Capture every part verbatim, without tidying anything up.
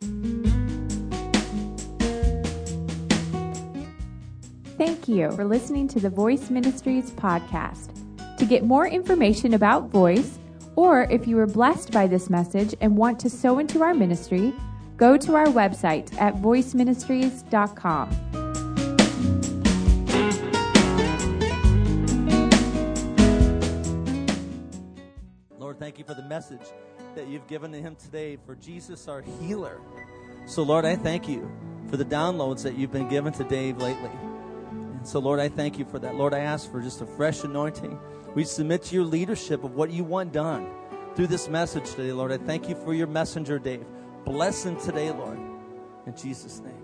Thank you for listening to the Voice Ministries podcast. To get more information about Voice, or if you were blessed by this message and want to sow into our ministry, go to our website at voice ministries dot com. Lord, thank you for the message that you've given to him today, for Jesus, our healer. So, Lord, I thank you for the downloads that you've been given to Dave lately. And so, Lord, I thank you for that. Lord, I ask for just a fresh anointing. We submit to your leadership of what you want done through this message today, Lord. I thank you for your messenger, Dave. Bless him today, Lord. In Jesus' name.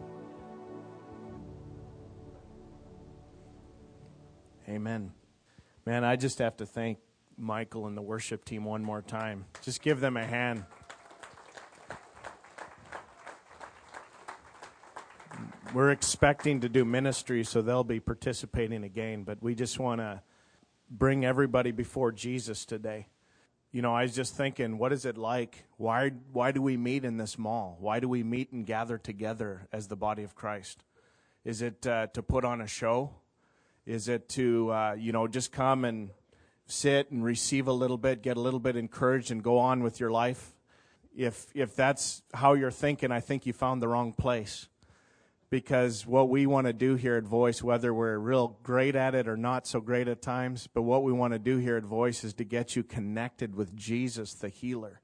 Amen. Man, I just have to thank Michael and the worship team one more time. Just give them a hand. We're expecting to do ministry, so they'll be participating again, but we just want to bring everybody before Jesus today. You know, I was just thinking, what is it like? Why, why do we meet in this mall? Why do we meet and gather together as the body of Christ? Is it uh, to put on a show? Is it to, uh, you know, just come and sit and receive a little bit, get a little bit encouraged, and go on with your life? If if that's how you're thinking, I think you found the wrong place. Because what we want to do here at Voice, whether we're real great at it or not so great at times, but what we want to do here at Voice is to get you connected with Jesus, the healer.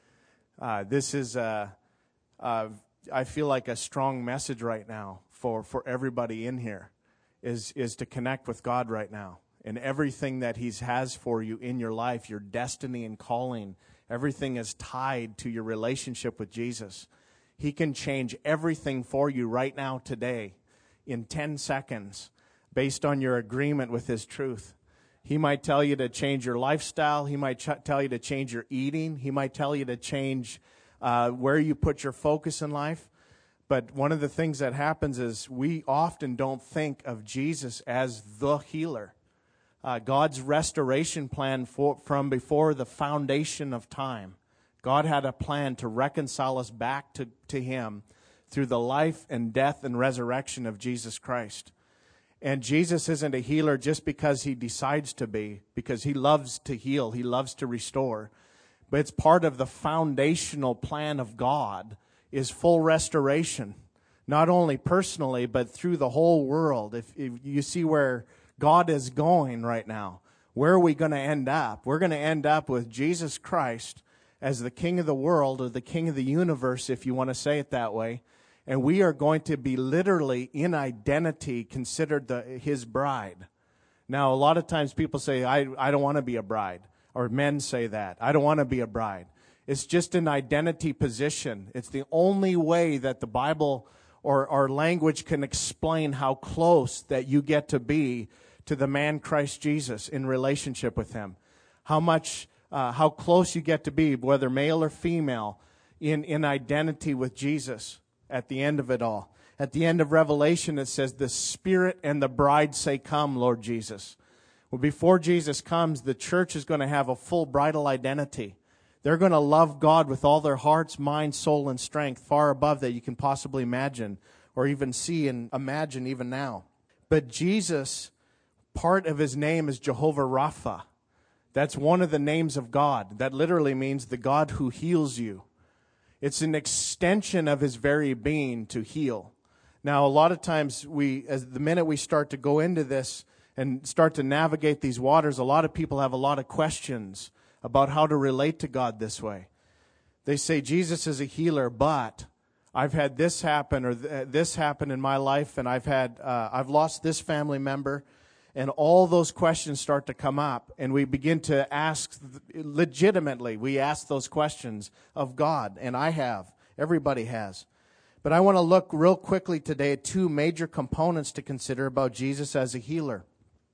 Uh, this is, a, uh, I feel like a strong message right now for, for everybody in here, is, is to connect with God right now. And everything that He has for you in your life, your destiny and calling, everything is tied to your relationship with Jesus. He can change everything for you right now today in ten seconds based on your agreement with His truth. He might tell you to change your lifestyle. He might ch- tell you to change your eating. He might tell you to change uh, where you put your focus in life. But one of the things that happens is we often don't think of Jesus as the healer. Uh, God's restoration plan for, from before the foundation of time. God had a plan to reconcile us back to, to Him through the life and death and resurrection of Jesus Christ. And Jesus isn't a healer just because He decides to be, because He loves to heal, He loves to restore. But it's part of the foundational plan of God is full restoration, not only personally, but through the whole world. If, if you see where God is going right now, where are we going to end up? We're going to end up with Jesus Christ as the King of the world, or the King of the universe, if you want to say it that way. And we are going to be literally, in identity, considered the, His bride. Now, a lot of times people say, I, I don't want to be a bride. Or men say that. I don't want to be a bride. It's just an identity position. It's the only way that the Bible or our language can explain how close that you get to be to the man Christ Jesus in relationship with Him. How much... Uh, how close you get to be, whether male or female, in, in identity with Jesus at the end of it all. At the end of Revelation, it says, the Spirit and the bride say, come, Lord Jesus. Well, before Jesus comes, the church is going to have a full bridal identity. They're going to love God with all their hearts, mind, soul, and strength, far above that you can possibly imagine, or even see and imagine even now. But Jesus, part of His name is Jehovah Rapha. That's one of the names of God. That literally means the God who heals you. It's an extension of His very being to heal. Now, a lot of times, we, as the minute we start to go into this and start to navigate these waters, a lot of people have a lot of questions about how to relate to God this way. They say, Jesus is a healer, but I've had this happen or th- this happen in my life, and I've had uh, I've lost this family member. And all those questions start to come up, and we begin to ask legitimately. We ask those questions of God, and I have. Everybody has. But I want to look real quickly today at two major components to consider about Jesus as a healer.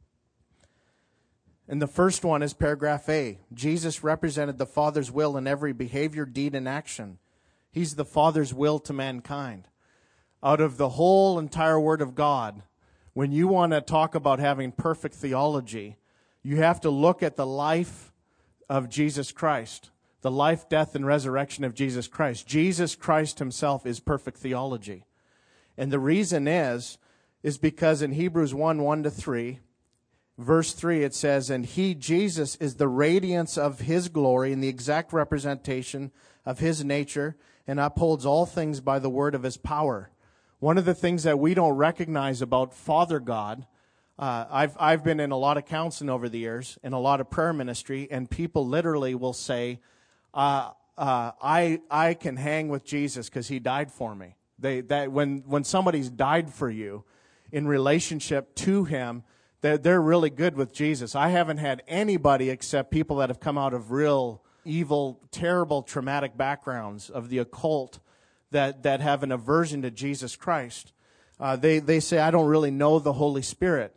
And the first one is paragraph A. Jesus represented the Father's will in every behavior, deed, and action. He's the Father's will to mankind. Out of the whole entire Word of God, when you want to talk about having perfect theology, you have to look at the life of Jesus Christ. the life, death, and resurrection of Jesus Christ. Jesus Christ himself is perfect theology. And the reason is, is because in Hebrews one, one to three, verse three, it says, and he, Jesus, is the radiance of his glory and the exact representation of his nature, and upholds all things by the word of his power. One of the things that we don't recognize about Father God, uh, I've I've been in a lot of counseling over the years, in a lot of prayer ministry, and people literally will say, uh, uh, I I can hang with Jesus because he died for me. They that when when somebody's died for you in relationship to him, they're, they're really good with Jesus. I haven't had anybody except people that have come out of real evil, terrible, traumatic backgrounds of the occult that, that have an aversion to Jesus Christ. Uh, they, they say, I don't really know the Holy Spirit.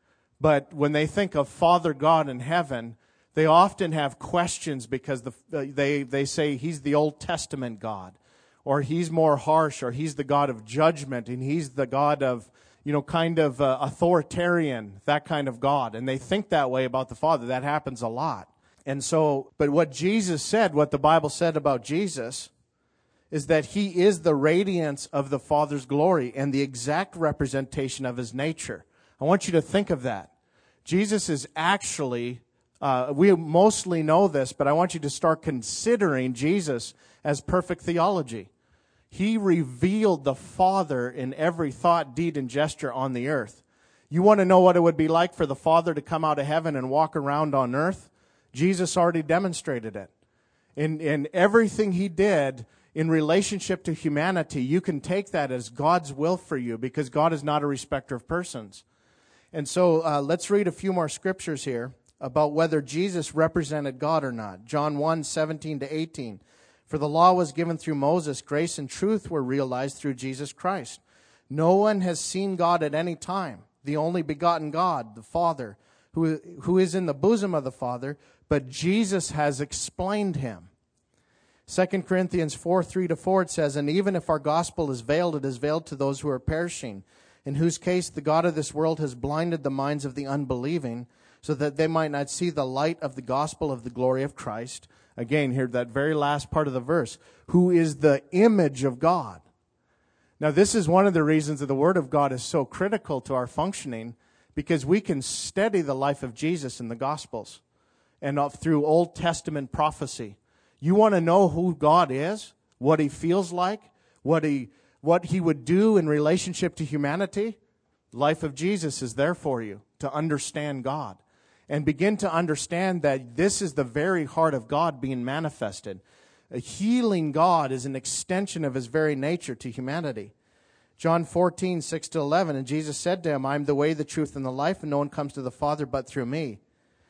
But when they think of Father God in heaven, they often have questions because the, they, they say he's the Old Testament God, or he's more harsh, or he's the God of judgment, and he's the God of, you know, kind of uh, authoritarian, that kind of God. And they think that way about the Father. That happens a lot. And so, but what Jesus said, what the Bible said about Jesus, is that he is the radiance of the Father's glory and the exact representation of his nature. I want you to think of that. Jesus is actually, uh, we mostly know this, but I want you to start considering Jesus as perfect theology. He revealed the Father in every thought, deed, and gesture on the earth. You want to know what it would be like for the Father to come out of heaven and walk around on earth? Jesus already demonstrated it. In, in everything he did in relationship to humanity, you can take that as God's will for you because God is not a respecter of persons. And so uh, let's read a few more scriptures here about whether Jesus represented God or not. John one, seventeen to eighteen. For the law was given through Moses, grace and truth were realized through Jesus Christ. No one has seen God at any time, the only begotten God, the Father, who, who is in the bosom of the Father, but Jesus has explained him. Second Corinthians four, three to four, it says, and even if our gospel is veiled, it is veiled to those who are perishing, in whose case the God of this world has blinded the minds of the unbelieving, so that they might not see the light of the gospel of the glory of Christ. Again, here, that very last part of the verse, who is the image of God. Now, this is one of the reasons that the Word of God is so critical to our functioning, because we can study the life of Jesus in the Gospels and through Old Testament prophecy. You want to know who God is, what he feels like, what he what he would do in relationship to humanity? The life of Jesus is there for you to understand God and begin to understand that this is the very heart of God being manifested. A healing God is an extension of his very nature to humanity. John fourteen, six to eleven, and Jesus said to him, I am the way, the truth, and the life, and no one comes to the Father but through me.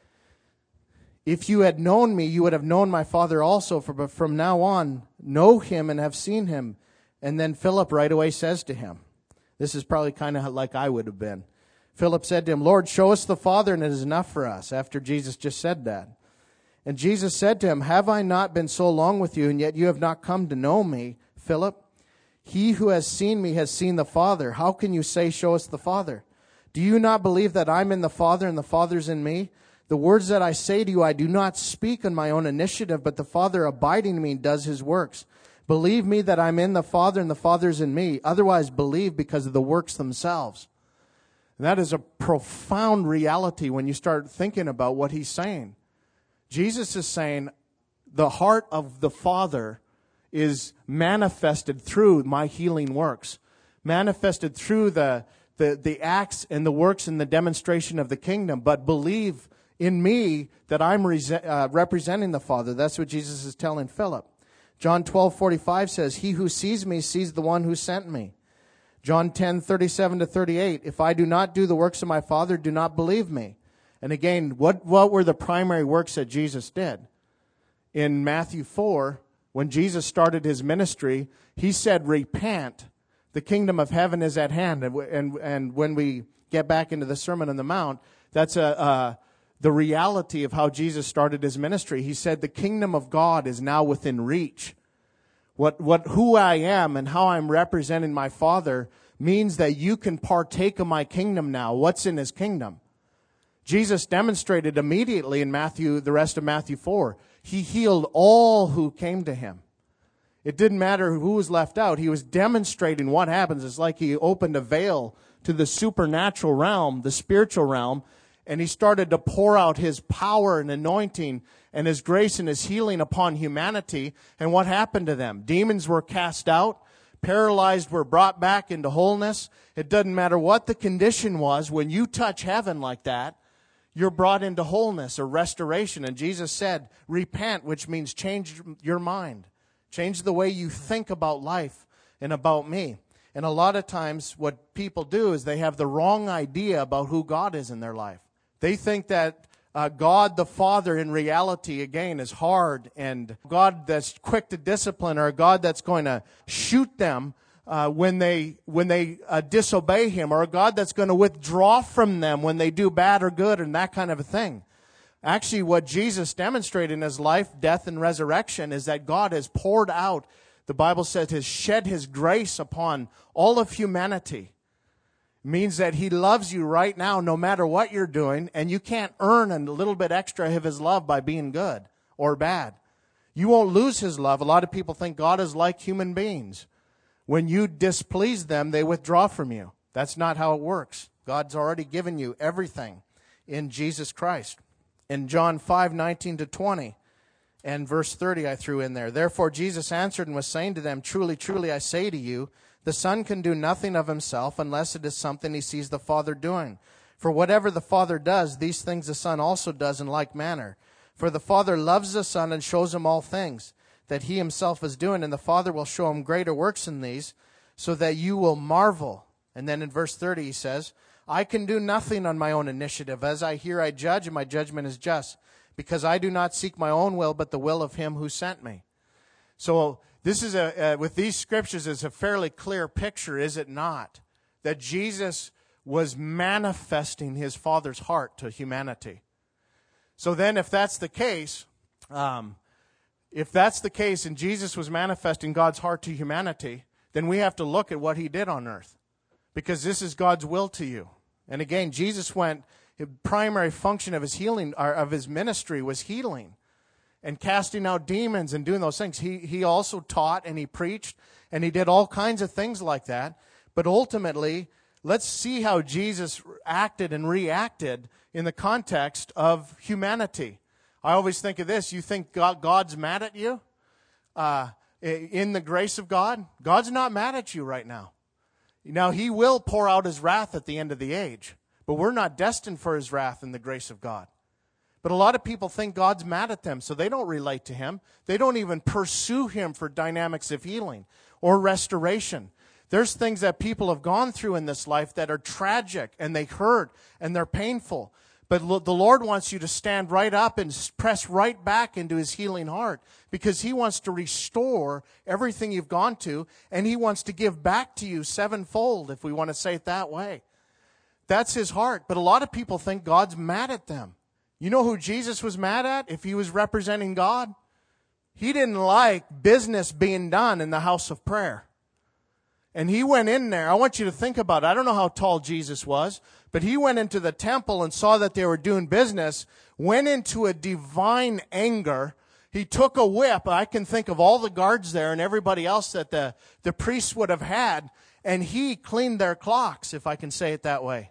If you had known me, you would have known my Father also, for but from now on, know him and have seen him. And then Philip right away says to him, this is probably kind of like I would have been. Philip said to him, Lord, show us the Father, and it is enough for us, after Jesus just said that. And Jesus said to him, have I not been so long with you, and yet you have not come to know me, Philip? He who has seen me has seen the Father. How can you say, show us the Father? Do you not believe that I'm in the Father, and the Father's in me? The words that I say to you, I do not speak on my own initiative, but the Father abiding in me does his works. Believe me that I'm in the Father and the Father's in me. Otherwise, believe because of the works themselves. And that is a profound reality when you start thinking about what he's saying. Jesus is saying the heart of the Father is manifested through my healing works, manifested through the, the, the acts and the works and the demonstration of the kingdom. But believe in me that I'm re- uh, representing the Father. That's what Jesus is telling Philip. John twelve forty-five says, he who sees me sees the one who sent me. John ten thirty-seven to thirty-eight, if I do not do the works of my Father, do not believe me. And again, what, what were the primary works that Jesus did? In Matthew four, when Jesus started his ministry, he said, repent, the kingdom of heaven is at hand. And, and, and when we get back into the Sermon on the Mount, that's a... a the reality of how Jesus started his ministry. He said, the kingdom of God is now within reach. What, what, who I am and how I'm representing my Father means that you can partake of my kingdom now. What's in his kingdom? Jesus demonstrated immediately in Matthew, the rest of Matthew four. He healed all who came to him. It didn't matter who was left out. He was demonstrating what happens. It's like he opened a veil to the supernatural realm, the spiritual realm, and he started to pour out his power and anointing and his grace and his healing upon humanity. And what happened to them? Demons were cast out. Paralyzed were brought back into wholeness. It doesn't matter what the condition was. When you touch heaven like that, you're brought into wholeness or restoration. And Jesus said, repent, which means change your mind. Change the way you think about life and about me. And a lot of times what people do is they have the wrong idea about who God is in their life. They think that uh, God the Father in reality, again, is hard, and God that's quick to discipline, or a God that's going to shoot them uh, when they when they uh, disobey Him, or a God that's going to withdraw from them when they do bad or good, and that kind of a thing. Actually, what Jesus demonstrated in His life, death, and resurrection is that God has poured out, the Bible says, has shed His grace upon all of humanity. Means that He loves you right now no matter what you're doing, and you can't earn a little bit extra of His love by being good or bad. You won't lose His love. A lot of people think God is like human beings. When you displease them, they withdraw from you. That's not how it works. God's already given you everything in Jesus Christ. In John five, nineteen to twenty, and verse thirty I threw in there. Therefore Jesus answered and was saying to them, truly, truly, I say to you, the Son can do nothing of himself unless it is something he sees the Father doing. For whatever the Father does, these things the Son also does in like manner. For the Father loves the Son and shows him all things that he himself is doing, and the Father will show him greater works than these, so that you will marvel. And then in verse thirty he says, I can do nothing on my own initiative. As I hear, I judge, and my judgment is just, because I do not seek my own will, but the will of him who sent me. So this is a, uh, with these scriptures, is a fairly clear picture, is it not? That Jesus was manifesting his Father's heart to humanity. So then if that's the case, um, if that's the case and Jesus was manifesting God's heart to humanity, then we have to look at what he did on earth. Because this is God's will to you. And again, Jesus went, the primary function of his healing, or of his ministry was healing and casting out demons and doing those things. He he also taught and he preached and he did all kinds of things like that. But ultimately, let's see how Jesus acted and reacted in the context of humanity. I always think of this. You think God, God's mad at you? Uh, in the grace of God? God's not mad at you right now. Now, he will pour out his wrath at the end of the age. But we're not destined for his wrath in the grace of God. But a lot of people think God's mad at them, so they don't relate to him. They don't even pursue him for dynamics of healing or restoration. There's things that people have gone through in this life that are tragic, and they hurt, and they're painful. But the Lord wants you to stand right up and press right back into his healing heart, because he wants to restore everything you've gone to, and he wants to give back to you sevenfold, if we want to say it that way. That's his heart. But a lot of people think God's mad at them. You know who Jesus was mad at if he was representing God? He didn't like business being done in the house of prayer. And he went in there. I want you to think about it. I don't know how tall Jesus was, but he went into the temple and saw that they were doing business, went into a divine anger. He took a whip. I can think of all the guards there and everybody else that the, the priests would have had, and he cleaned their clocks, if I can say it that way.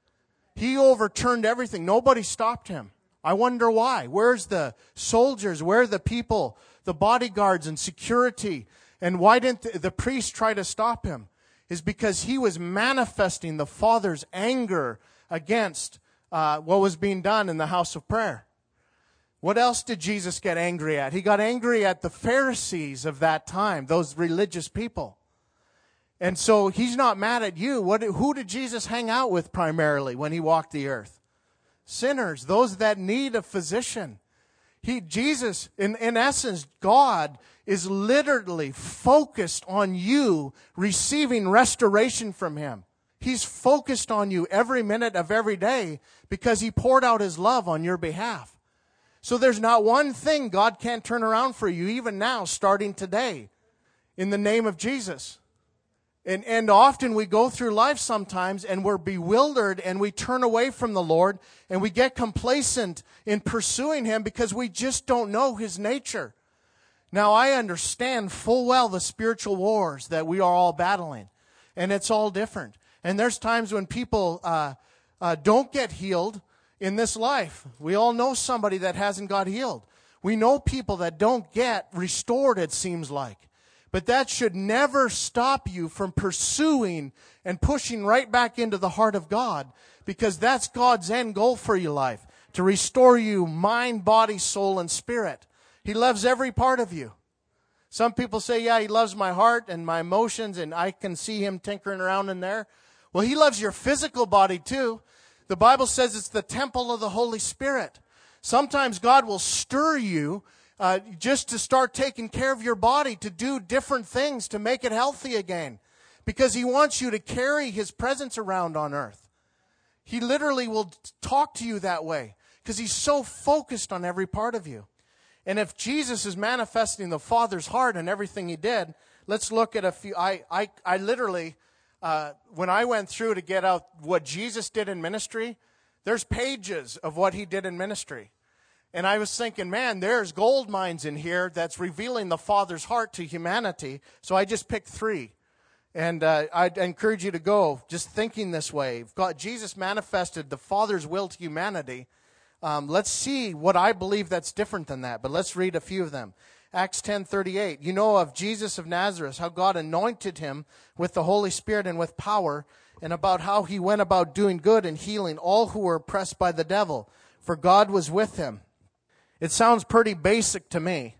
He overturned everything. Nobody stopped him. I wonder why. Where's the soldiers? Where are the people, the bodyguards and security? And why didn't the, the priests try to stop him? Is because he was manifesting the Father's anger against uh, what was being done in the house of prayer. What else did Jesus get angry at? He got angry at the Pharisees of that time, those religious people. And so he's not mad at you. What, who did Jesus hang out with primarily when he walked the earth? Sinners, those that need a physician. He, Jesus, in, in essence, God is literally focused on you receiving restoration from him. He's focused on you every minute of every day because he poured out his love on your behalf. So there's not one thing God can't turn around for you, even now, starting today, in the name of Jesus. And, and often we go through life sometimes and we're bewildered and we turn away from the Lord and we get complacent in pursuing Him because we just don't know His nature. Now, I understand full well the spiritual wars that we are all battling, and it's all different. And there's times when people uh, uh, don't get healed in this life. We all know somebody that hasn't got healed. We know people that don't get restored, it seems like. But that should never stop you from pursuing and pushing right back into the heart of God, because that's God's end goal for your life, to restore you mind, body, soul, and spirit. He loves every part of you. Some people say, yeah, He loves my heart and my emotions, and I can see Him tinkering around in there. Well, He loves your physical body too. The Bible says it's the temple of the Holy Spirit. Sometimes God will stir you Uh, just to start taking care of your body, to do different things, to make it healthy again. Because He wants you to carry His presence around on earth. He literally will talk to you that way, because He's so focused on every part of you. And if Jesus is manifesting the Father's heart in everything He did, let's look at a few. I, I, I literally, uh, when I went through to get out what Jesus did in ministry, there's pages of what He did in ministry. And I was thinking, man, there's gold mines in here that's revealing the Father's heart to humanity. So I just picked three. And uh, I'd encourage you to go just thinking this way. If God, Jesus manifested the Father's will to humanity. Um, let's see what I believe that's different than that. But let's read a few of them. Acts ten thirty-eight. You know of Jesus of Nazareth, how God anointed Him with the Holy Spirit and with power, and about how He went about doing good and healing all who were oppressed by the devil, for God was with Him. It sounds pretty basic to me.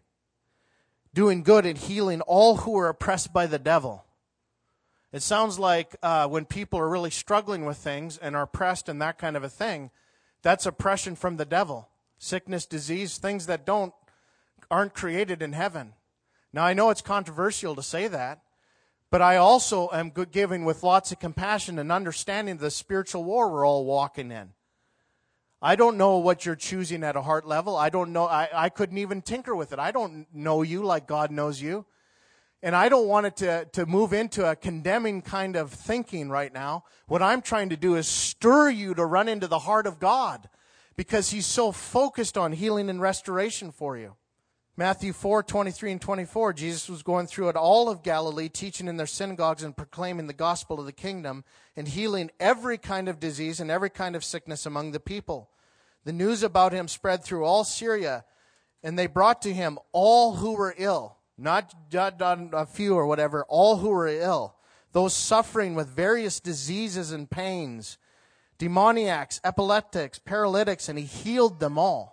Doing good and healing all who are oppressed by the devil. It sounds like uh, when people are really struggling with things and are oppressed and that kind of a thing, that's oppression from the devil. Sickness, disease, things that don't aren't created in heaven. Now, I know it's controversial to say that, but I also am giving with lots of compassion and understanding the spiritual war we're all walking in. I don't know what you're choosing at a heart level. I don't know. I, I couldn't even tinker with it. I don't know you like God knows you. And I don't want it to, to move into a condemning kind of thinking right now. What I'm trying to do is stir you to run into the heart of God, because He's so focused on healing and restoration for you. Matthew four, twenty-three and twenty-four, Jesus was going through it all of Galilee, teaching in their synagogues and proclaiming the gospel of the kingdom and healing every kind of disease and every kind of sickness among the people. The news about Him spread through all Syria, and they brought to Him all who were ill, not a few or whatever, all who were ill, those suffering with various diseases and pains, demoniacs, epileptics, paralytics, and He healed them all.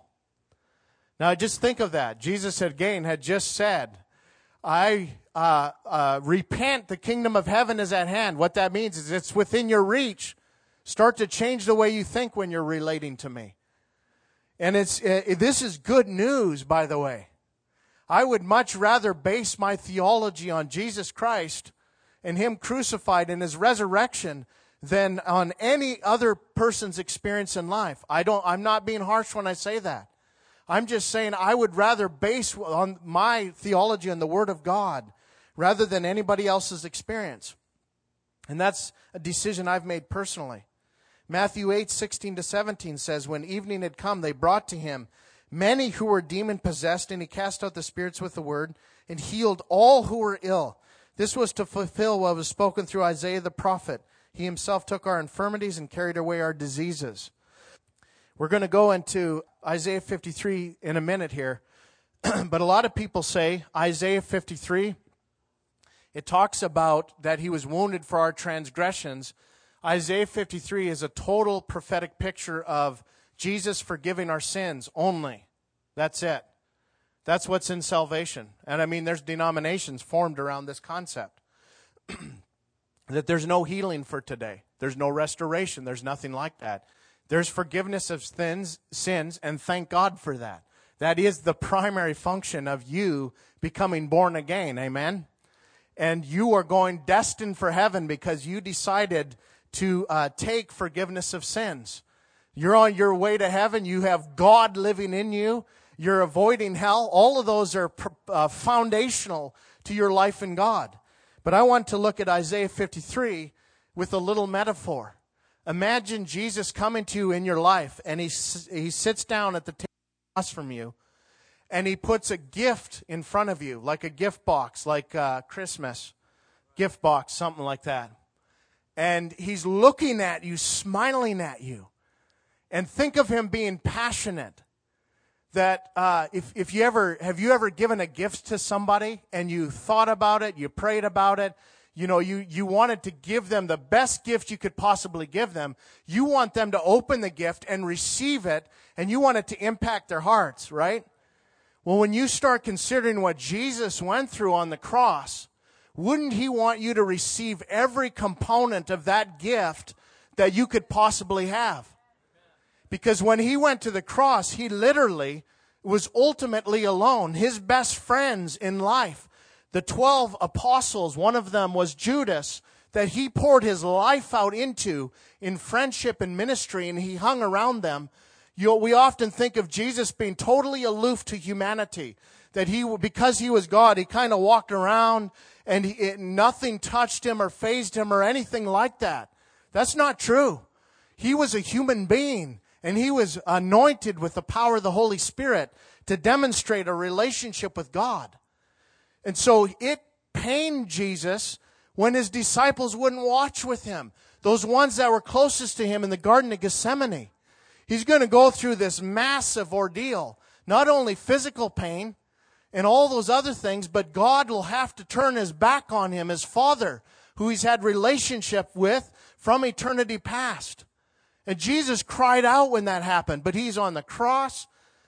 Now, just think of that. Jesus again had just said, I uh, uh, repent, the kingdom of heaven is at hand. What that means is it's within your reach. Start to change the way you think when you're relating to me. And it's uh, this is good news, by the way. I would much rather base my theology on Jesus Christ and Him crucified and His resurrection than on any other person's experience in life. I don't, I'm not being harsh when I say that. I'm just saying I would rather base on my theology on the Word of God rather than anybody else's experience. And that's a decision I've made personally. Matthew eight, sixteen to seventeen says, when evening had come, they brought to Him many who were demon-possessed, and He cast out the spirits with the word and healed all who were ill. This was to fulfill what was spoken through Isaiah the prophet. He Himself took our infirmities and carried away our diseases. We're going to go into Isaiah fifty-three in a minute here. But a lot of people say Isaiah fifty-three, it talks about that He was wounded for our transgressions. Isaiah fifty-three is a total prophetic picture of Jesus forgiving our sins only. That's it. That's what's in salvation. And I mean, there's denominations formed around this concept. That there's no healing for today. There's no restoration. There's nothing like that. There's forgiveness of sins, sins, and thank God for that. That is the primary function of you becoming born again. Amen? And you are going destined for heaven because you decided to uh, take forgiveness of sins. You're on your way to heaven. You have God living in you. You're avoiding hell. All of those are uh, foundational to your life in God. But I want to look at Isaiah fifty-three with a little metaphor. Imagine Jesus coming to you in your life, and he, he sits down at the table across from you, and he puts a gift in front of you, like a gift box, like uh, Christmas gift box, something like that. And he's looking at you, smiling at you. And think of him being passionate. That uh, if if you ever have you ever given a gift to somebody and you thought about it, you prayed about it, you know, you you wanted to give them the best gift you could possibly give them. You want them to open the gift and receive it, and you want it to impact their hearts, right? Well, when you start considering what Jesus went through on the cross, wouldn't he want you to receive every component of that gift that you could possibly have? Because when he went to the cross, he literally was ultimately alone. His best friends in life, the twelve apostles, one of them was Judas, that he poured his life out into in friendship and ministry, and he hung around them. You know, we often think of Jesus being totally aloof to humanity, that he, because he was God, he kind of walked around and he, it, nothing touched him or fazed him or anything like that. That's not true. He was a human being. And he was anointed with the power of the Holy Spirit to demonstrate a relationship with God. And so it pained Jesus when his disciples wouldn't watch with him. Those ones that were closest to him in the Garden of Gethsemane. He's going to go through this massive ordeal. Not only physical pain and all those other things, but God will have to turn his back on him, his Father, who he's had relationship with from eternity past. And Jesus cried out when that happened, but he's on the cross.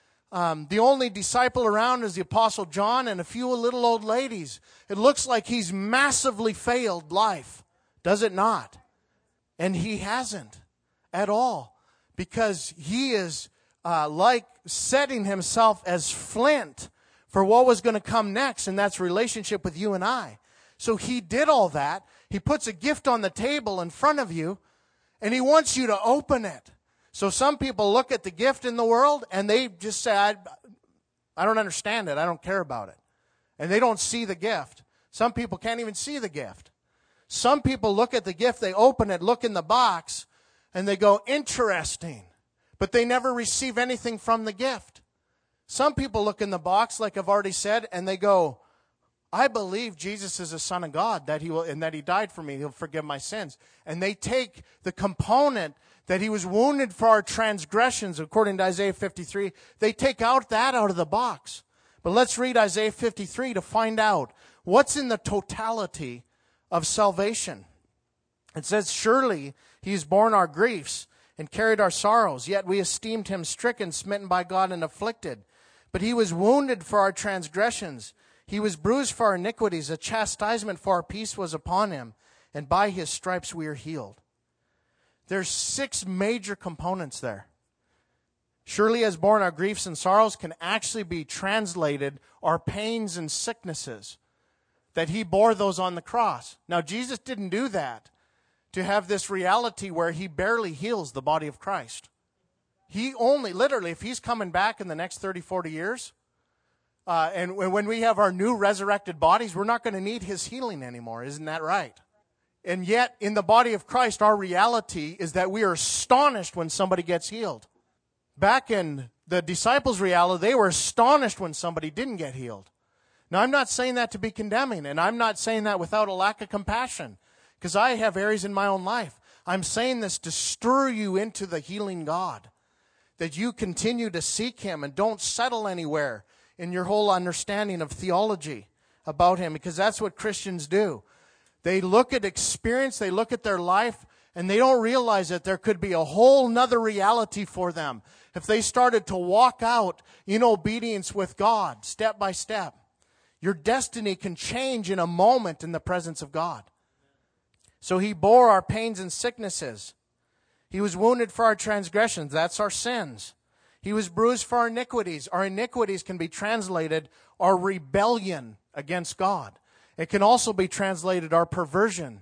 Um, the only disciple around is the Apostle John and a few little old ladies. It looks like he's massively failed life, does it not? And he hasn't at all, because he is uh, like setting himself as flint for what was going to come next, and that's relationship with you and I. So he did all that. He puts a gift on the table in front of you, and he wants you to open it. So some people look at the gift in the world and they just say, I, I don't understand it. I don't care about it. And they don't see the gift. Some people can't even see the gift. Some people look at the gift, they open it, look in the box, and they go, interesting. But they never receive anything from the gift. Some people look in the box, like I've already said, and they go, I believe Jesus is the Son of God, that he will, and that he died for me. He'll forgive my sins. And they take the component that he was wounded for our transgressions, according to Isaiah fifty-three. They take out that out of the box. But let's read Isaiah fifty-three to find out what's in the totality of salvation. It says, surely he has borne our griefs and carried our sorrows, yet we esteemed him stricken, smitten by God, and afflicted. But he was wounded for our transgressions. He was bruised for our iniquities. A chastisement for our peace was upon him, and by his stripes we are healed. There's six major components there. Surely has borne our griefs and sorrows can actually be translated our pains and sicknesses, that he bore those on the cross. Now, Jesus didn't do that to have this reality where he barely heals the body of Christ. He only, literally, if he's coming back in the next thirty, forty years, Uh, and when we have our new resurrected bodies, we're not going to need his healing anymore. Isn't that right? And yet, in the body of Christ, our reality is that we are astonished when somebody gets healed. Back in the disciples' reality, they were astonished when somebody didn't get healed. Now, I'm not saying that to be condemning, and I'm not saying that without a lack of compassion, because I have areas in my own life. I'm saying this to stir you into the healing God, that you continue to seek him and don't settle anywhere in your whole understanding of theology about him, because that's what Christians do. They look at experience, they look at their life, and they don't realize that there could be a whole nother reality for them if they started to walk out in obedience with God, step by step. Your destiny can change in a moment in the presence of God. So he bore our pains and sicknesses. He was wounded for our transgressions. That's our sins. He was bruised for our iniquities. Our iniquities can be translated our rebellion against God. It can also be translated our perversion.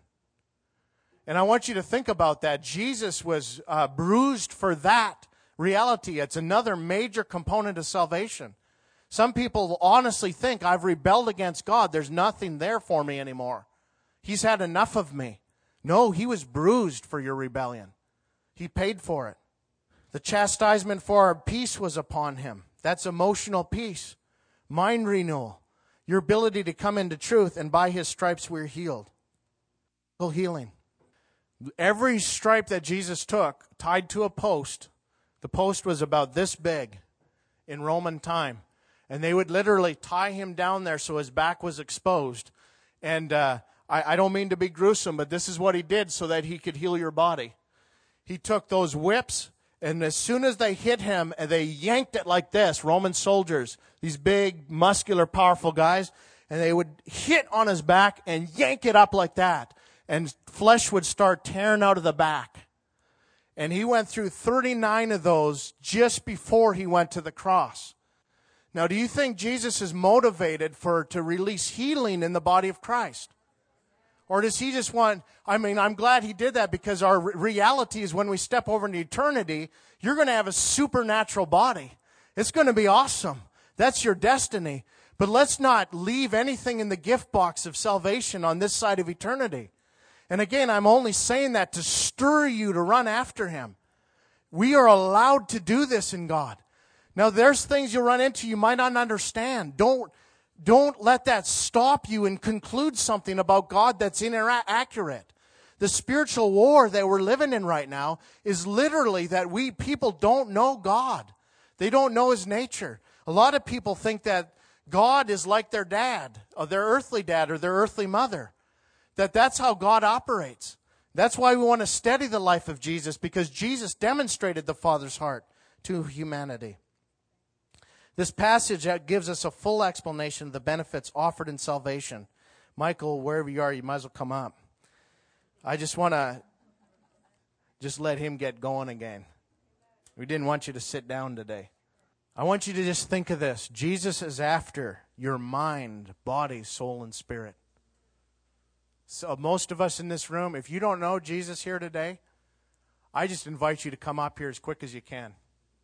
And I want you to think about that. Jesus was uh, bruised for that reality. It's another major component of salvation. Some people honestly think, I've rebelled against God. There's nothing there for me anymore. He's had enough of me. No, he was bruised for your rebellion. He paid for it. The chastisement for our peace was upon him. That's emotional peace, mind renewal, your ability to come into truth, and by his stripes we're healed. Healing. Every stripe that Jesus took, tied to a post, the post was about this big in Roman time. And they would literally tie him down there so his back was exposed. And uh, I, I don't mean to be gruesome, but this is what he did so that he could heal your body. He took those whips, and as soon as they hit him, and they yanked it like this, Roman soldiers, these big, muscular, powerful guys, and they would hit on his back and yank it up like that. And flesh would start tearing out of the back. And he went through thirty-nine of those just before he went to the cross. Now, do you think Jesus is motivated for to release healing in the body of Christ? Or does he just want, I mean, I'm glad he did that, because our reality is when we step over into eternity, you're going to have a supernatural body. It's going to be awesome. That's your destiny. But let's not leave anything in the gift box of salvation on this side of eternity. And again, I'm only saying that to stir you to run after him. We are allowed to do this in God. Now, there's things you'll run into you might not understand. Don't, don't let that stop you and conclude something about God that's inaccurate. The spiritual war that we're living in right now is literally that we people don't know God. They don't know his nature. A lot of people think that God is like their dad, or their earthly dad, or their earthly mother. That that's how God operates. That's why we want to study the life of Jesus, because Jesus demonstrated the Father's heart to humanity. This passage gives us a full explanation of the benefits offered in salvation. Michael, wherever you are, you might as well come up. I just want to just let him get going again. We didn't want you to sit down today. I want you to just think of this. Jesus is after your mind, body, soul, and spirit. So most of us in this room, if you don't know Jesus here today, I just invite you to come up here as quick as you can,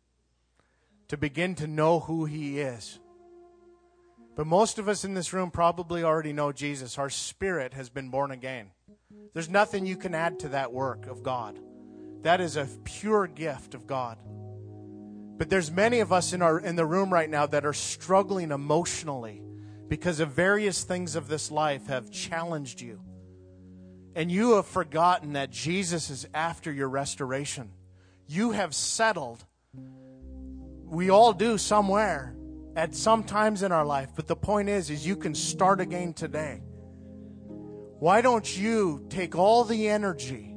to begin to know who he is. But most of us in this room probably already know Jesus. Our spirit has been born again. There's nothing you can add to that work of God. That is a pure gift of God. But there's many of us in our in the room right now that are struggling emotionally because of various things of this life have challenged you. And you have forgotten that Jesus is after your restoration. You have settled. We all do somewhere at some times in our life. But the point is, is you can start again today. Why don't you take all the energy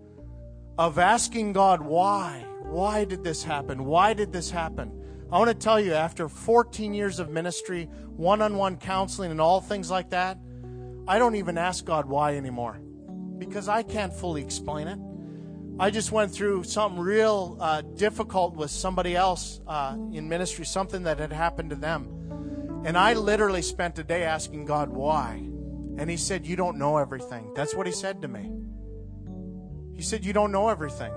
of asking God, why? Why did this happen? Why did this happen? I want to tell you, after fourteen years of ministry, one-on-one counseling and all things like that, I don't even ask God why anymore, because I can't fully explain it. I just went through something real uh, difficult with somebody else uh, in ministry, something that had happened to them. And I literally spent a day asking God why. And he said, you don't know everything. That's what he said to me. He said, you don't know everything.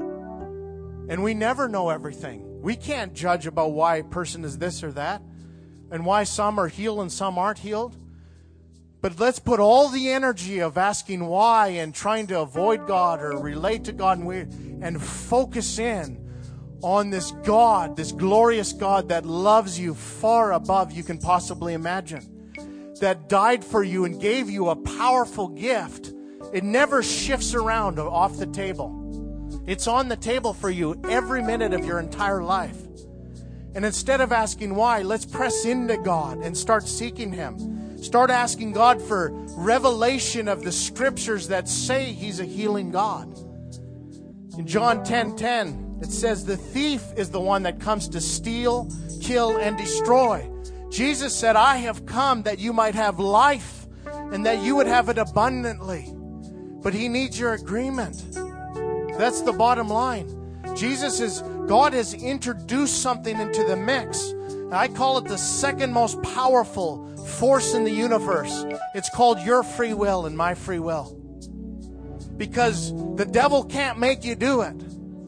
And we never know everything. We can't judge about why a person is this or that, and why some are healed and some aren't healed. But let's put all the energy of asking why and trying to avoid God or relate to God, and, we, and focus in on this God, this glorious God that loves you far above you can possibly imagine, that died for you and gave you a powerful gift. It never shifts around off the table. It's on the table for you every minute of your entire life. And instead of asking why, let's press into God and start seeking him. Start asking God for revelation of the scriptures that say he's a healing God. In John ten ten, it says, the thief is the one that comes to steal, kill, and destroy. Jesus said, I have come that you might have life and that you would have it abundantly. But he needs your agreement. That's the bottom line. Jesus is, God has introduced something into the mix. I call it the second most powerful force in the universe. It's called your free will and my free will. Because the devil can't make you do it.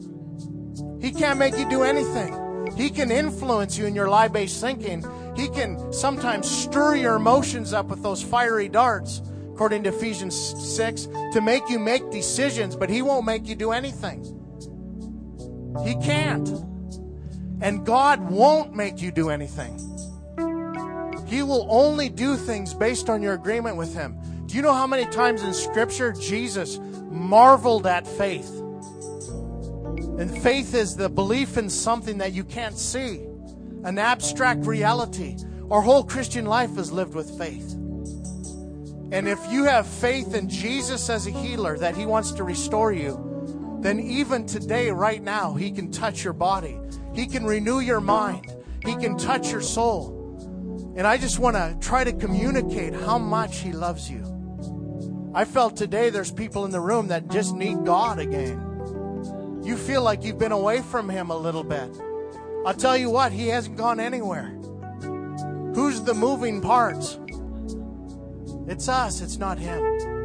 He can't make you do anything. He can influence you in your lie-based thinking. He can sometimes stir your emotions up with those fiery darts. according to Ephesians six, to make you make decisions, but He won't make you do anything. He can't. And God won't make you do anything. He will only do things based on your agreement with Him. Do you know how many times in Scripture Jesus marveled at faith? And faith is the belief in something that you can't see, an abstract reality. Our whole Christian life is lived with faith. And if you have faith in Jesus as a healer, that He wants to restore you, then even today, right now, He can touch your body. He can renew your mind. He can touch your soul. And I just want to try to communicate how much He loves you. I felt today there's people in the room that just need God again. You feel like you've been away from Him a little bit. I'll tell you what, He hasn't gone anywhere. Who's the moving parts? It's us, it's not Him.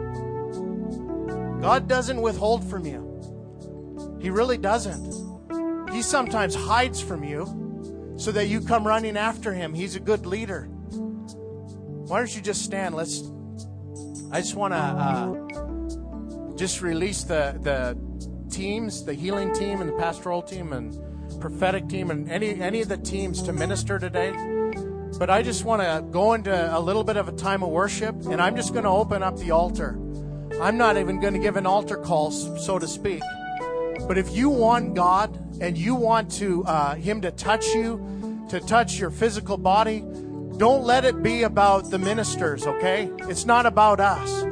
God doesn't withhold from you. He really doesn't. He sometimes hides from you so that you come running after Him. He's a good leader. Why don't you just stand? Let's. I just want to uh, just release the the teams, the healing team and the pastoral team and prophetic team and any any of the teams to minister today. But I just want to go into a little bit of a time of worship, and I'm just going to open up the altar. I'm not even going to give an altar call, so to speak. But if you want God and you want to uh, Him to touch you, to touch your physical body, don't let it be about the ministers, okay? It's not about us.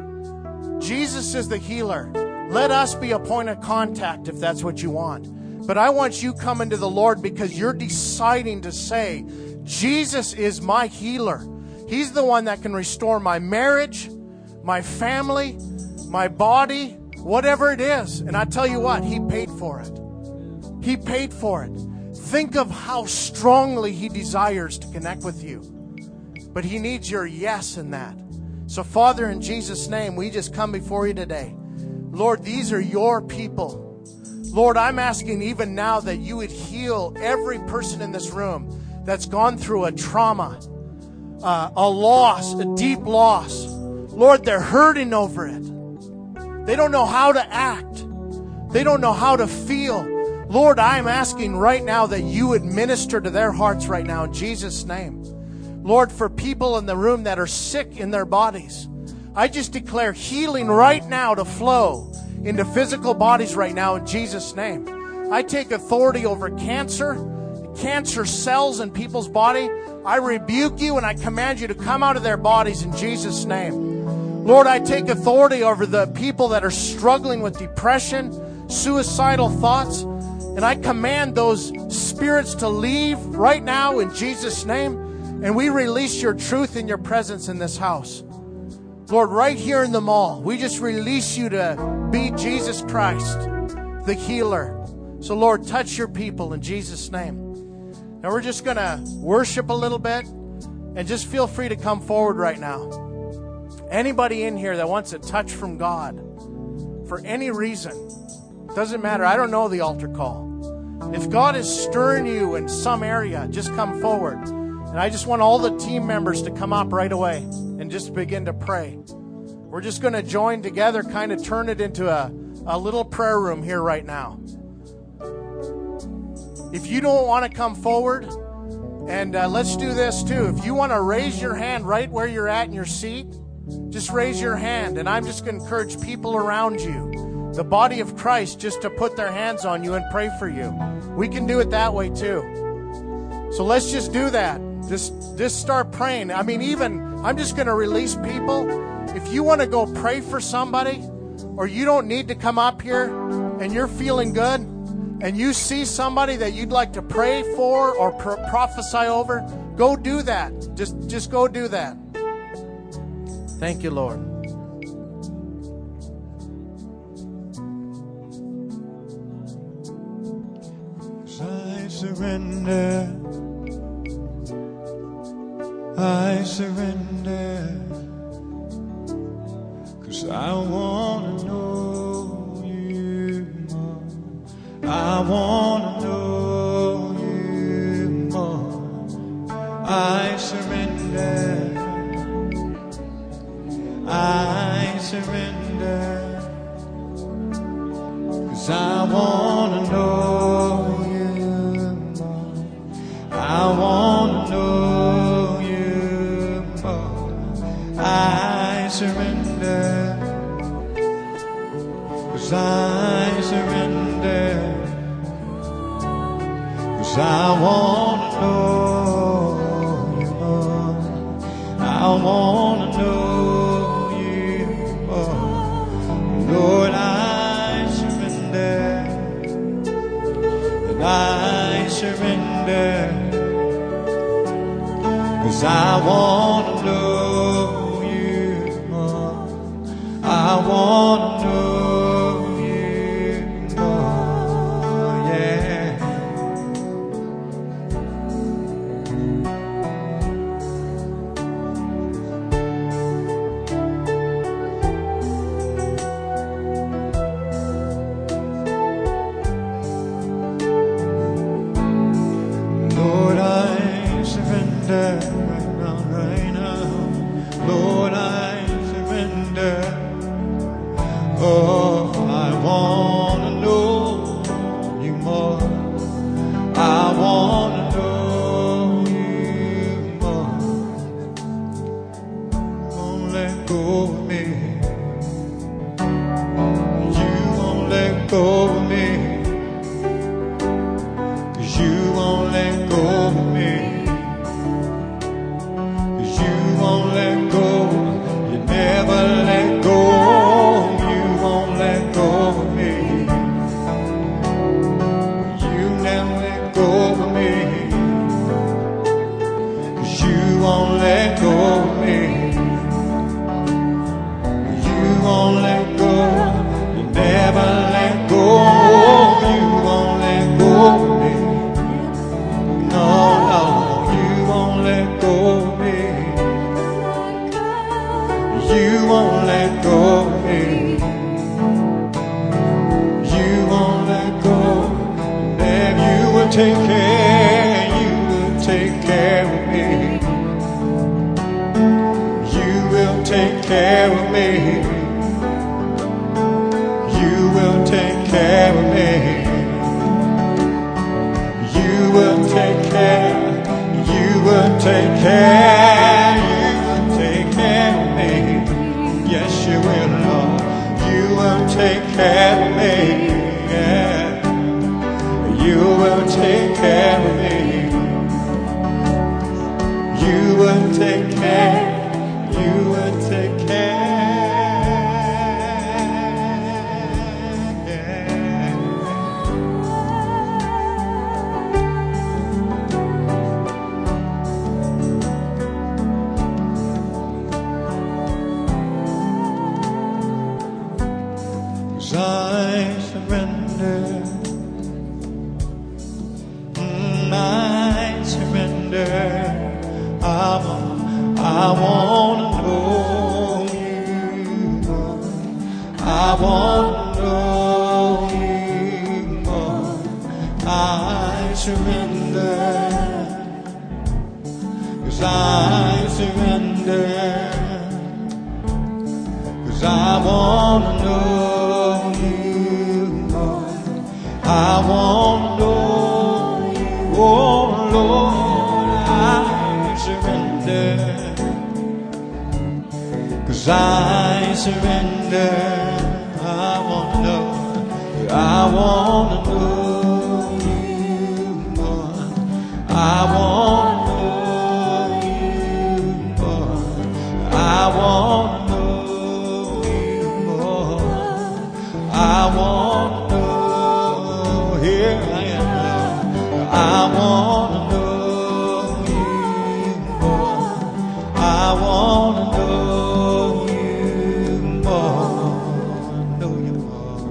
Jesus is the healer. Let us be a point of contact if that's what you want. But I want you coming to the Lord because you're deciding to say, Jesus is my healer. He's the one that can restore my marriage, my family, my body, whatever it is. And I tell you what, He paid for it. He paid for it. Think of how strongly He desires to connect with you. But He needs your yes in that. So Father, in Jesus' name, we just come before You today. Lord, these are Your people. Lord, I'm asking even now that You would heal every person in this room that's gone through a trauma, uh, a loss, a deep loss. Lord, they're hurting over it. They don't know how to act. They don't know how to feel. Lord, I'm asking right now that You would minister to their hearts right now in Jesus' name. Lord, for people in the room that are sick in their bodies, I just declare healing right now to flow into physical bodies right now in Jesus' name. I take authority over cancer, cancer cells in people's body. I rebuke you and I command you to come out of their bodies in Jesus' name. Lord, I take authority over the people that are struggling with depression, suicidal thoughts, and I command those spirits to leave right now in Jesus' name. And we release Your truth and Your presence in this house. Lord, right here in the mall, we just release You to be Jesus Christ, the healer. So Lord, touch Your people in Jesus' name. Now we're just going to worship a little bit and just feel free to come forward right now. Anybody in here that wants a touch from God for any reason, doesn't matter. I don't know the altar call. If God is stirring you in some area, just come forward. And I just want all the team members to come up right away and just begin to pray. We're just going to join together, kind of turn it into a, a little prayer room here right now. If you don't want to come forward, and uh, let's do this too. If you want to raise your hand right where you're at in your seat, just raise your hand. And I'm just going to encourage people around you, the body of Christ, just to put their hands on you and pray for you. We can do it that way too. So let's just do that. Just, just start praying. I mean, even, I'm just going to release people. If you want to go pray for somebody, or you don't need to come up here, and you're feeling good, and you see somebody that you'd like to pray for or pro- prophesy over, go do that. Just, just go do that. Thank you, Lord. I surrender. I surrender, 'cause I want to know You more. I want to know You more. I surrender. I surrender. 'Cause I wanna know you more. I wanna know you more. I surrender. 'Cause I surrender. 'Cause I wanna know you more. I wanna know you more. Lord, I surrender. And I surrender. 'Cause I wanna know you more. I wanna know you more. Yeah. Lord, I surrender right now, right now. Lord, I surrender. Oh, I want to know you more. I want to know you more. Won't let go of me. You won't let go of me. 'Cause you won't let go of me. 'Cause you won't let go. You never let go. You won't let go of me. You never let go of me. 'Cause you won't let go of me. You won't let go. You never let go. You won't let go of me. No, no, you won't let go of me. You won't let go of me. You won't let go. And you will take care. You will take care of me. You will take care of me. You will take care of me. You will take care. You will take care. You will take care of me. Yes, you will, Lord. You will take care of me. Yeah. You will take care of me. You will take care. You will take care. Yeah. Cause I surrender. Mm, I surrender. I want, I want to know you more. I want to know you more. I surrender. 'Cause I surrender. 'Cause I want to know you more. I want to know you. Oh Lord, I surrender. 'Cause I surrender. I want to know. I want to know you more. I want to know you more. I want to know you more. I want to know. Here I am. I want to know you more. I want to know you more. Know you more.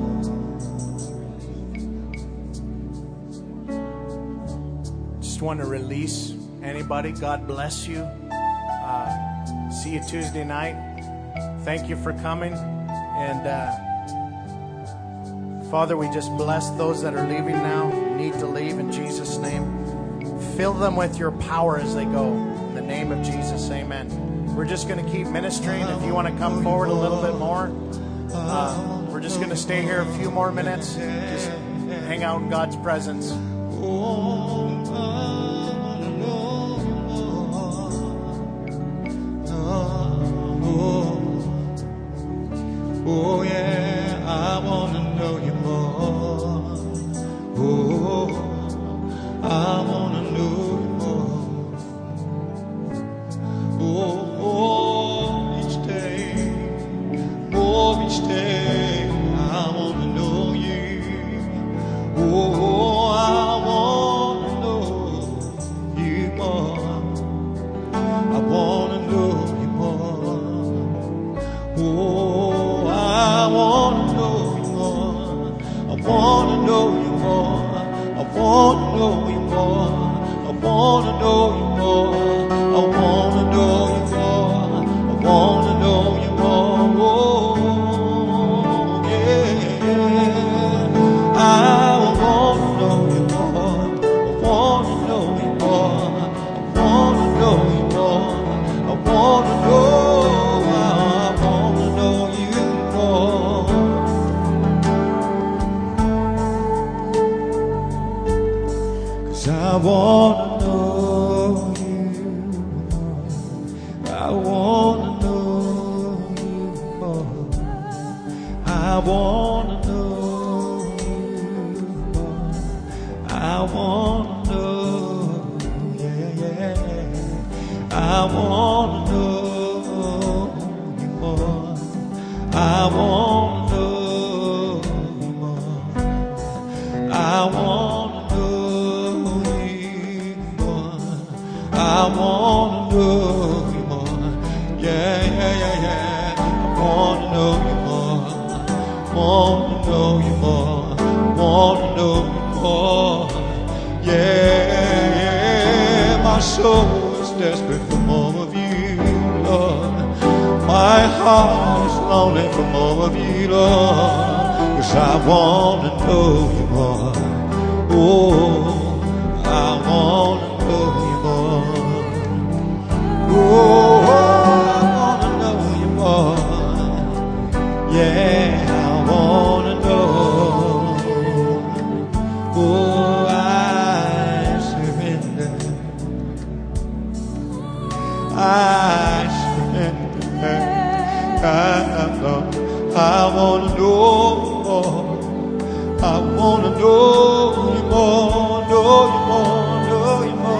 Just want to release anybody. God bless you. Uh, see you Tuesday night. Thank you for coming. And uh, Father, we just bless those that are leaving now, need to leave in Jesus' name. Fill them with your power as they go. In the name of Jesus, amen. We're just going to keep ministering. If you want to come forward a little bit more, uh, we're just going to stay here a few more minutes. Just hang out in God's presence. Oh yeah, I want to know you more. Oh, I want to know you more. Oh, oh, each day, more each day, I want to know you. Oh, I want to know you more. I want to know you more. Oh, I want to know you more. I want to know you more. I want to know you more. I want to know you more. I want to know you more. I want to know you more. Oh, yeah. I want to know you more. I want to know you more. I want to know you more. I want to know. I want to know you more. I want to know you more. I want to know you more. I want to know, yeah, yeah. I want to know you more. I want to know you more. I want. I want to know you more. Yeah, yeah, yeah, yeah. I want to know you more. Want to know you more. Want to know you more. Yeah, yeah. My soul is desperate for more of you, Lord. My heart is longing for more of you, Lord. 'Cause I want to know you more. Oh, I want to know you more. Oh, I want to know you more. Yeah, I want to know. Oh, I surrender. I surrender. I, I want to know more. I want to know you more, know you more, know you more.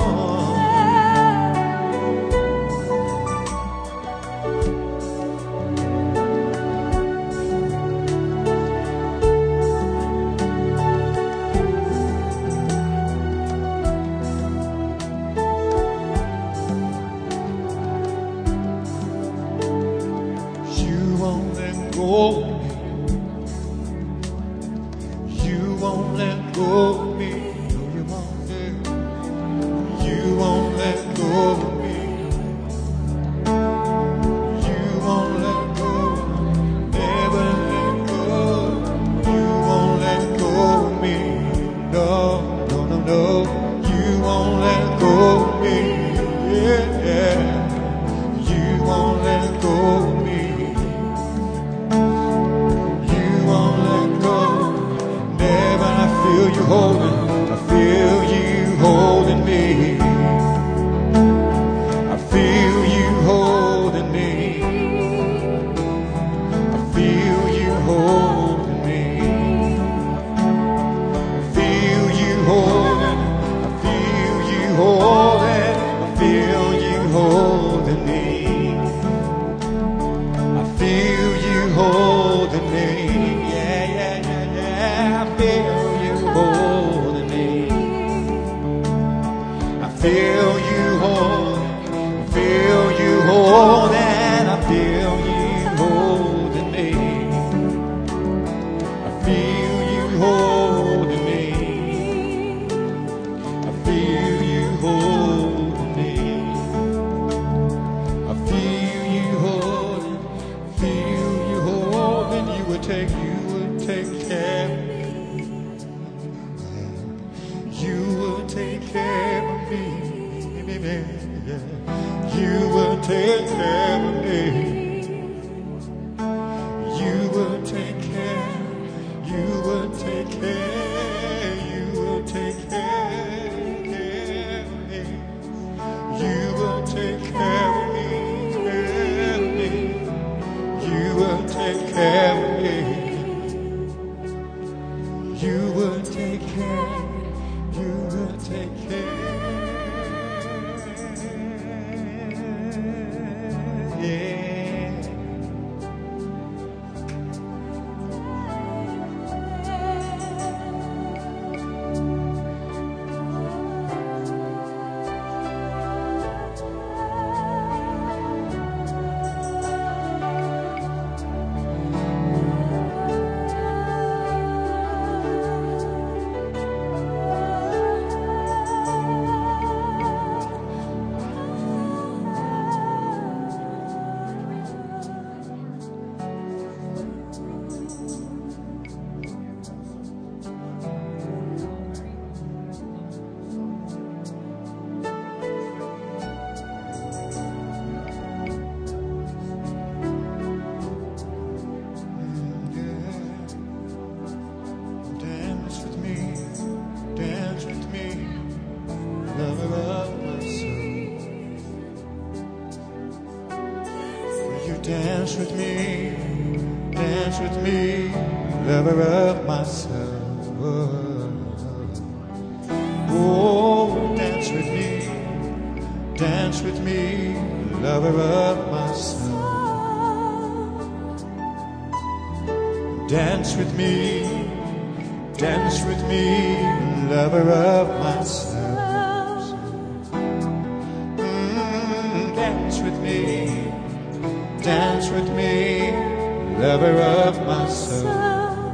You won't let go of me. You won't let go of me. No, you won't let. You won't let go of me. You won't let go. Never let go. You won't let go of me. No, no, no, no. You won't let go of me. Yeah, yeah. You won't let go of me. You won't let go. Never. I feel you holding. I feel you holding me. I feel you holding me. I feel you holding me. I feel you holding. I feel you holding. I feel you holding me. I feel you holding me. Yeah, yeah, yeah, yeah. I feel you holding me. I feel you holding. Feel you holding. I feel you holding me. I feel you holding me. I feel you holding me. I feel you holding. Feel you holding. You would take. You would take care of me. You would take care of me. You will take care dance with me, lover of my soul. Oh, dance with me, dance with me, lover of my soul. Dance with me, dance with me, lover of my soul. Mm, dance with me, dance with me, lover of my soul.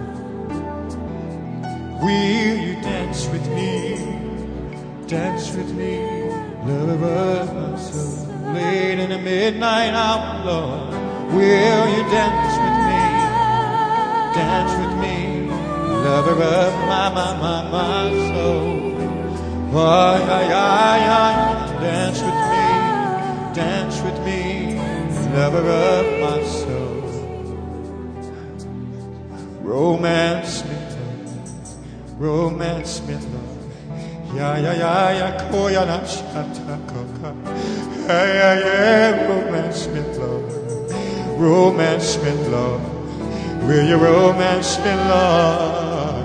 Will you dance with me, dance with me, lover of my soul. Late in the midnight hour, Lord, will you dance with me, dance with me, lover of my, my, my, my soul. Oh, yeah, yeah, yeah. Dance with me, dance with me, lover of my soul. Romance me, romance me, Lord. Yeah, yeah, yeah, yeah, koya na shata koka. Yeah, yeah, yeah, romance me, Lord. Romance me, Lord. Will you romance me, Lord?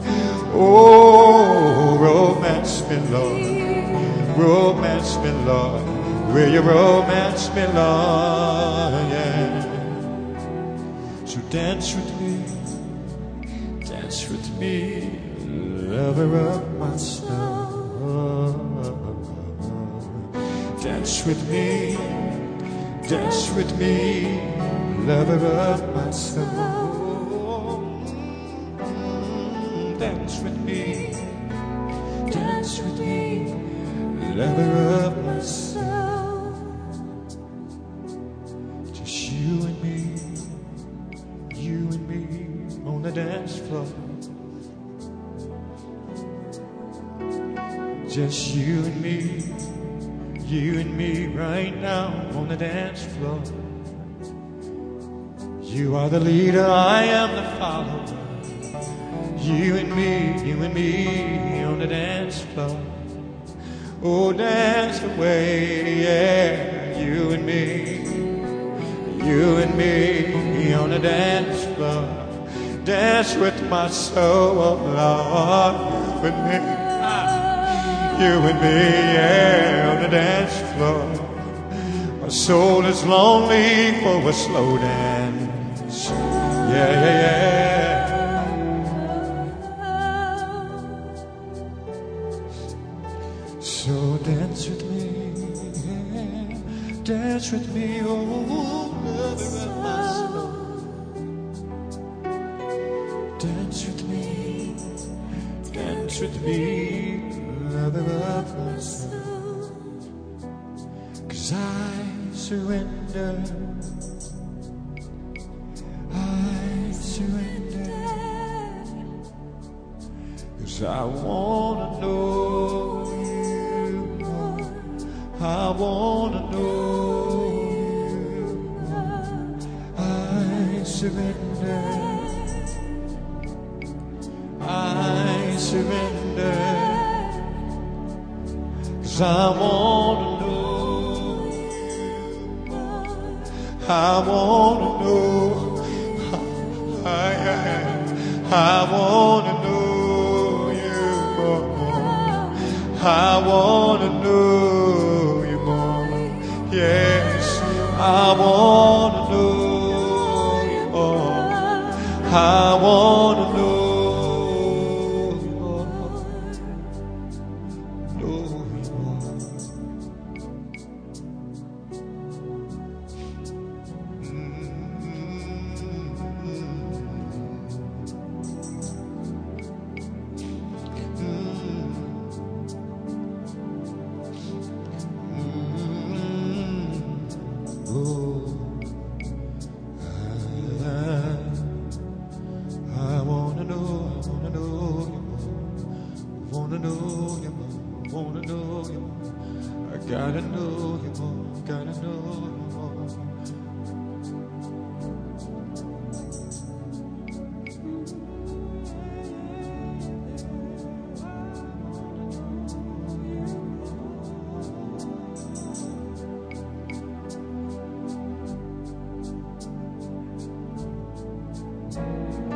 Oh, romance me, Lord. Romance me, Lord. Will you romance me, Lord? Yeah. So dance with me, dance with me, lover of my soul. Dance with me, dance with me, lover of my soul. Dance with me, dance with me, lover of my soul. Just you and me, you and me on the dance floor. Just you and me, you and me right now on the dance floor. You are the leader, I am the follower. You and me, you and me on the dance floor. Oh, dance away, yeah. You and me, you and me on the dance floor. Dance with my soul, oh Lord, with me. You and me, yeah, on the dance floor. My soul is lonely for a slow dance. Yeah, yeah, yeah. So dance with me, yeah. Dance with me, oh, lover of my soul. Dance with me, dance with me, lover of my soul. 'Cause I surrender, I surrender. 'Cause I wanna know you more. I wanna know you more. I surrender, I surrender. 'Cause I wanna know you more. I wanna know. I, I, I wanna know you more. I wanna know you more. Yes, I wanna know you more. I wanna know. I wanna Amen.